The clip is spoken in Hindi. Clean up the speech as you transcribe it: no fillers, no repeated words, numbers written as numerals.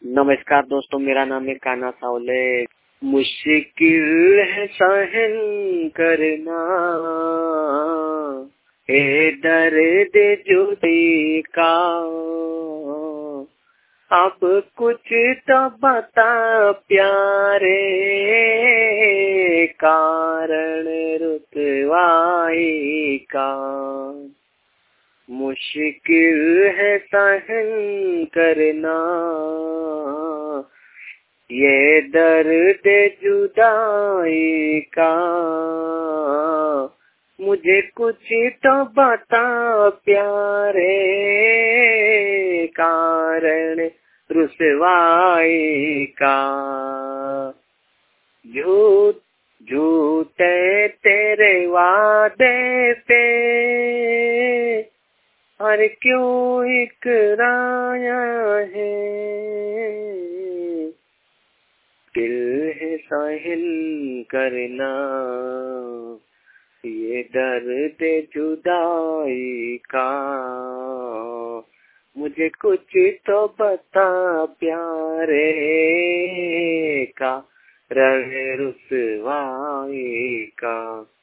नमस्कार दोस्तों, मेरा नाम है कान्हा सावले। मुश्किल है सहन करना है दर्द जुदाई का, अब कुछ तो बता प्यारे, कारण रुतवाई का। मुश्किल है सहन करना ये दर्द जुदाई का, मुझे कुछ तो बता प्यारे, कारण रुसवाई का। झूठे तेरे वादे पे और क्यों इकराया है, दिल है सहन करना ये दर्द जुदाई का, मुझे कुछ तो बता प्यारे, का रण रुसवाई का।